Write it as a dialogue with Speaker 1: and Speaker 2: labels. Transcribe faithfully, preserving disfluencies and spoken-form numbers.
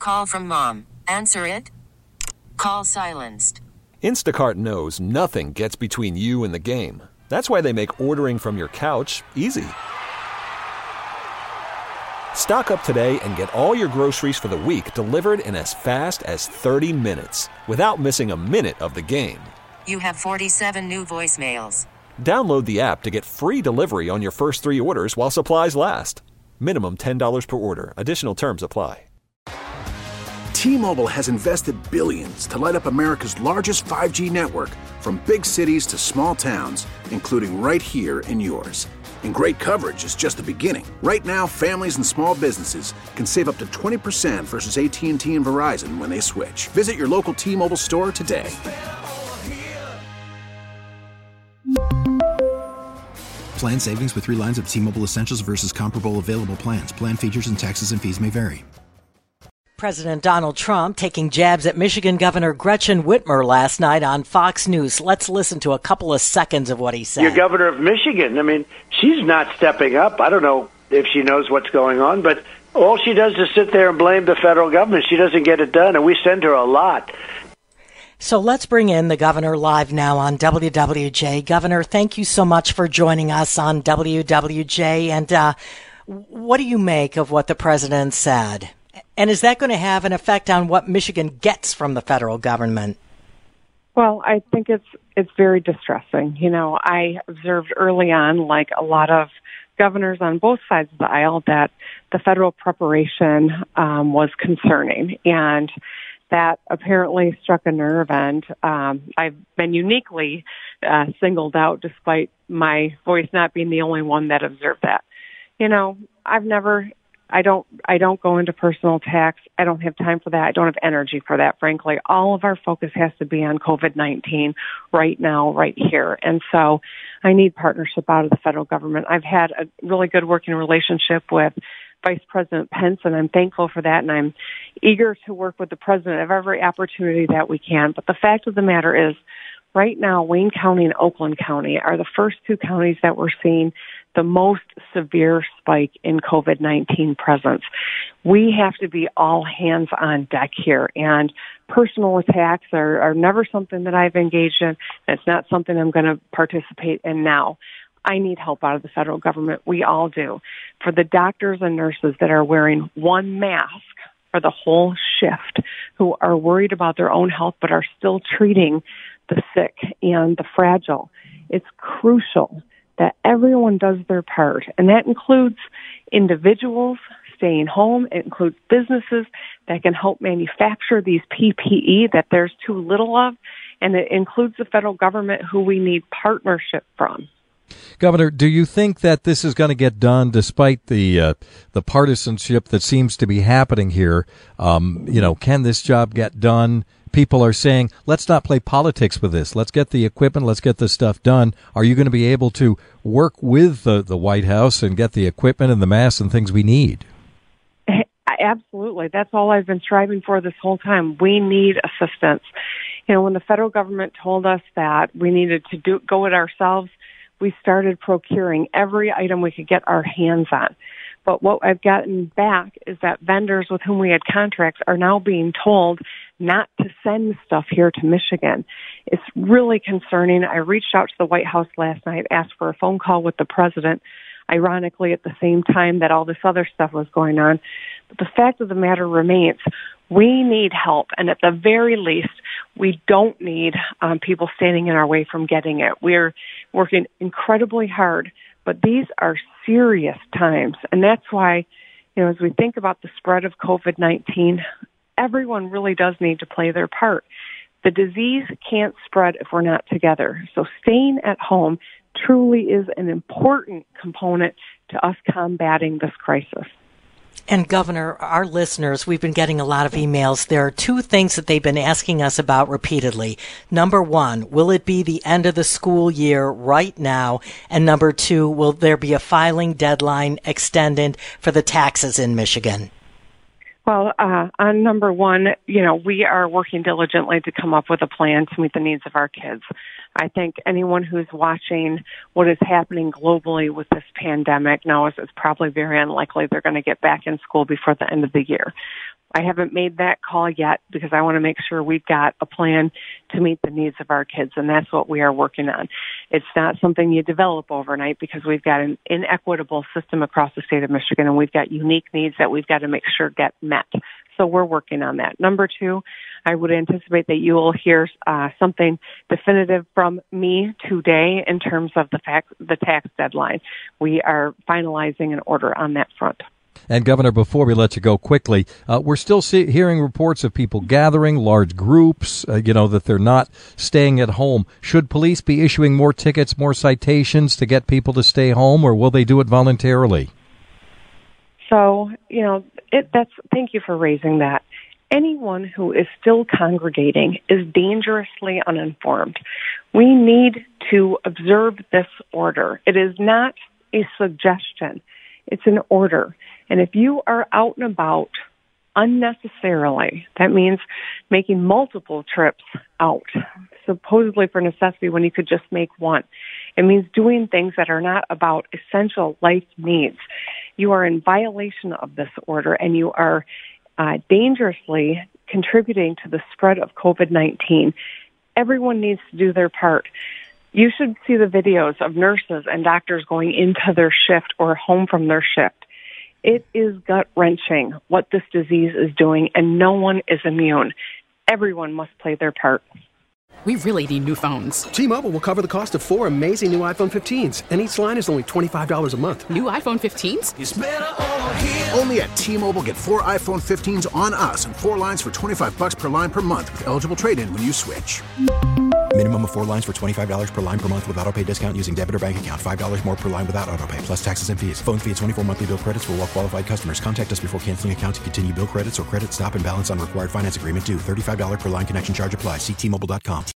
Speaker 1: call from mom. Answer it. Call silenced.
Speaker 2: Instacart knows nothing gets between you and the game. That's why they make ordering from your couch easy. Stock up today and get all your groceries for the week delivered in as fast as thirty minutes without missing a minute of the game.
Speaker 1: You have forty-seven new voicemails.
Speaker 2: Download the app to get free delivery on your first three orders while supplies last. Minimum ten dollars per order. Additional terms apply.
Speaker 3: T-Mobile has invested billions to light up America's largest five G network, from big cities to small towns, including right here in yours. And great coverage is just the beginning. Right now, families and small businesses can save up to twenty percent versus A T and T and Verizon when they switch. Visit your local T-Mobile store today.
Speaker 4: Plan savings with three lines of T-Mobile Essentials versus comparable available plans. Plan features and taxes and fees may vary.
Speaker 5: President Donald Trump taking jabs at Michigan Governor Gretchen Whitmer last night on Fox News. Let's listen to a couple of seconds of what he said.
Speaker 6: You're governor of Michigan. I mean, she's not stepping up. I don't know if she knows what's going on, but all she does is sit there and blame the federal government. She doesn't get it done, and we send her a lot.
Speaker 5: So let's bring in the governor live now on W W J. Governor, thank you so much for joining us on W W J. And uh, what do you make of what the president said? And is that going to have an effect on what Michigan gets from the federal government?
Speaker 7: Well, I think it's it's very distressing. You know, I observed early on, like a lot of governors on both sides of the aisle, that the federal preparation um, was concerning. And that apparently struck a nerve, and um, I've been uniquely uh, singled out, despite my voice not being the only one that observed that. You know, I've never, I don't, I don't go into personal attacks. I don't have time for that. I don't have energy for that, frankly. All of our focus has to be on COVID nineteen right now, right here. And so I need partnership out of the federal government. I've had a really good working relationship with Vice President Pence, and I'm thankful for that, and I'm eager to work with the president of every opportunity that we can. But the fact of the matter is, right now, Wayne County and Oakland County are the first two counties that we're seeing the most severe spike in COVID nineteen presence. We have to be all hands on deck here, and personal attacks are, are never something that I've engaged in. It's not something I'm going to participate in now. I need help out of the federal government. We all do. For the doctors and nurses that are wearing one mask for the whole shift, who are worried about their own health but are still treating the sick and the fragile, it's crucial that everyone does their part. And that includes individuals staying home. It includes businesses that can help manufacture these P P E that there's too little of. And it includes the federal government, who we need partnership from.
Speaker 8: Governor, do you think that this is going to get done despite the uh, the partisanship that seems to be happening here? Um, you know, can this job get done? People are saying, let's not play politics with this. Let's get the equipment. Let's get this stuff done. Are you going to be able to work with the, the White House and get the equipment and the masks and things we need?
Speaker 7: Absolutely. That's all I've been striving for this whole time. We need assistance. You know, when the federal government told us that we needed to do go it ourselves, we started procuring every item we could get our hands on. But what I've gotten back is that vendors with whom we had contracts are now being told not to send stuff here to Michigan. It's really concerning. I reached out to the White House last night, asked for a phone call with the president, ironically at the same time that all this other stuff was going on. But the fact of the matter remains, we need help, and at the very least, we don't need um, people standing in our way from getting it. We're working incredibly hard, but these are serious times, and that's why, you know, as we think about the spread of COVID nineteen, everyone really does need to play their part. The disease can't spread if we're not together, so staying at home truly is an important component to us combating this crisis.
Speaker 5: And Governor, our listeners, we've been getting a lot of emails. There are two things that they've been asking us about repeatedly. Number one, will it be the end of the school year right now? And number two, will there be a filing deadline extended for the taxes in Michigan?
Speaker 7: Well, uh, on number one, you know, we are working diligently to come up with a plan to meet the needs of our kids. I think anyone who's watching what is happening globally with this pandemic knows it's probably very unlikely they're going to get back in school before the end of the year. I haven't made that call yet because I want to make sure we've got a plan to meet the needs of our kids, and that's what we are working on. It's not something you develop overnight because we've got an inequitable system across the state of Michigan, and we've got unique needs that we've got to make sure get met. So we're working on that. Number two, I would anticipate that you will hear uh, something definitive from me today in terms of the fact, the tax deadline. We are finalizing an order on that front.
Speaker 8: And, Governor, before we let you go quickly, uh, we're still see- hearing reports of people gathering, large groups, uh, you know, that they're not staying at home. Should police be issuing more tickets, more citations to get people to stay home, or will they do it voluntarily?
Speaker 7: So, you know, it, that's, thank you for raising that. Anyone who is still congregating is dangerously uninformed. We need to observe this order. It is not a suggestion. It's an order. And if you are out and about unnecessarily, that means making multiple trips out, supposedly for necessity when you could just make one. It means doing things that are not about essential life needs. You are in violation of this order, and you are uh, dangerously contributing to the spread of COVID nineteen. Everyone needs to do their part. You should see the videos of nurses and doctors going into their shift or home from their shift. It is gut-wrenching what this disease is doing, and no one is immune. Everyone must play their part.
Speaker 9: We really need new phones.
Speaker 10: T-Mobile will cover the cost of four amazing new iPhone fifteens, and each line is only twenty-five dollars a month.
Speaker 9: New iPhone fifteens?
Speaker 3: It's better over here. Only at T-Mobile, get four iPhone fifteens on us and four lines for twenty-five dollars per line per month with eligible trade-in when you switch.
Speaker 4: Minimum of four lines for twenty-five dollars per line per month with autopay discount using debit or bank account. five dollars more per line without autopay, plus taxes and fees. Phone fee at twenty-four monthly bill credits for well-qualified customers. Contact us before canceling account to continue bill credits or credit stop and balance on required finance agreement due. thirty-five dollars per line connection charge applies. See T Mobile dot com.